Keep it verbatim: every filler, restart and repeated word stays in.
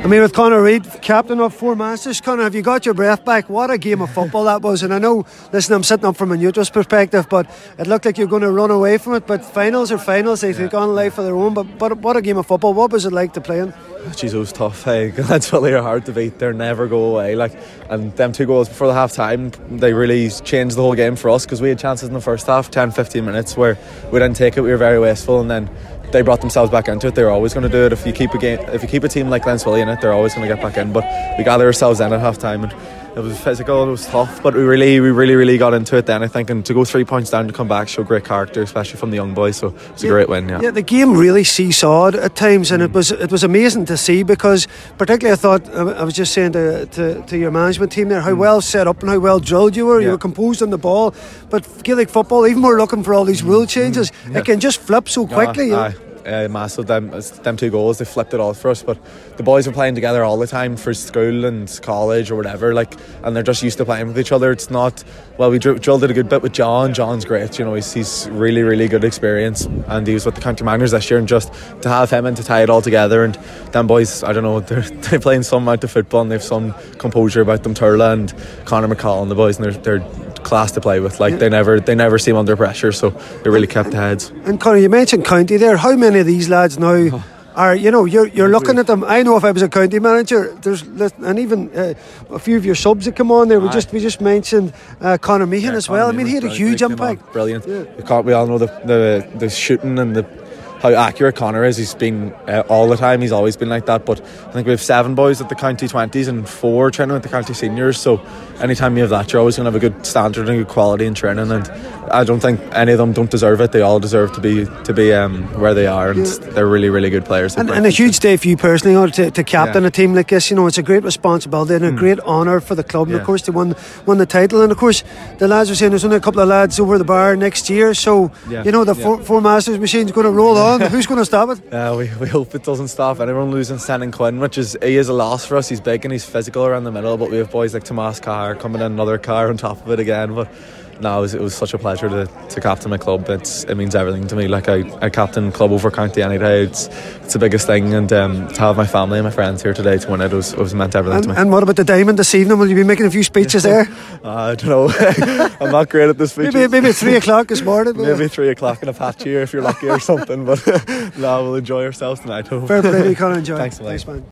I mean, with Conor Reid, captain of four Masters, Conor, have you got your breath back? What a game of football that was. And I know, listen, I'm sitting up from a neutral's perspective, but it looked like you're going to run away from it. But finals are finals, they take on life of their own. But, but what a game of football. What was it like to play in? Jeez, it was tough. Hey, that's really hard to beat. They never go away. Like, and them two goals before the half time, they really changed the whole game for us, because we had chances in the first half, ten fifteen minutes, where we didn't take it. We were very wasteful, and then they brought themselves back into it. They were always going to do it. If you keep a game, if you keep a team like Glenswilly in it, they're always going to get back in. But we gathered ourselves in at half time, and it was physical, it was tough, but we really, we really, really got into it then, I think. And to go three points down to come back, show great character, especially from the young boys. So it's a yeah, great win. Yeah. Yeah, the game really seesawed at times, and mm. it was it was amazing to see, because particularly I thought, I was just saying to to, to your management team there, how mm. well set up and how well drilled you were. Yeah. You were composed on the ball, but Gaelic football, even we're looking for all these rule changes, mm. yeah. it can just flip so quickly. Uh, Uh, massive. Them, them two goals, they flipped it all for us. But the boys are playing together all the time for school and college or whatever, like, and they're just used to playing with each other. It's not, well, we dr- drilled it a good bit with John. John's great, you know, he's, he's really, really good experience, and he was with the county minors this year, and just to have him and to tie it all together. And them boys, I don't know, they're, they're playing some amount of football, and they've some composure about them. Turla and Conor McCall and the boys, and they're, they're class to play with. Like, yeah. they never they never seem under pressure, so they really kept the heads. And Conor, you mentioned county there. How many of these lads now oh. are, you know, you're you're looking at them? I know if I was a county manager, there's and even uh, a few of your subs that come on there. We Aye. just we just mentioned uh, Conor Meehan yeah, as well. Conor I mean, he had a huge impact. Brilliant. Yeah. We, can't, we all know the, the the shooting and the how accurate Conor is. He's been uh, all the time. He's always been like that. But I think we have seven boys at the county twenties and four training at the county seniors. So anytime you have that, you're always going to have a good standard and good quality in training. And I don't think any of them don't deserve it. They all deserve to be to be um, where they are, and yeah. they're really, really good players. And, and a huge day for you personally, you know, to, to captain yeah. a team like this. You know, it's a great responsibility and a mm. great honour for the club. And yeah. of course, they won won the title. And of course, the lads are saying there's only a couple of lads over the bar next year. So yeah. you know, the yeah. four, four Masters machine's going to roll on. Who's going to stop it? Uh, we, we hope it doesn't stop anyone losing Senan Quinn, which is he is a loss for us. He's big and he's physical around the middle, but we have boys like Tomas Carr coming in, another car on top of it again. But no, it was, it was such a pleasure to, to captain my club. It's, it means everything to me. Like, I, I captain club over county any day. It's it's the biggest thing, and um, to have my family and my friends here today to win it was, it was meant everything and, to me. And what about the Diamond this evening? Will you be making a few speeches there? uh, I don't know. I'm not great at the speeches. Maybe, maybe three o'clock this morning. Maybe three o'clock in a patch here if you're lucky or something. But no, we'll enjoy ourselves tonight. Fair play to you, Conor. Enjoy. Thanks, Thanks, man.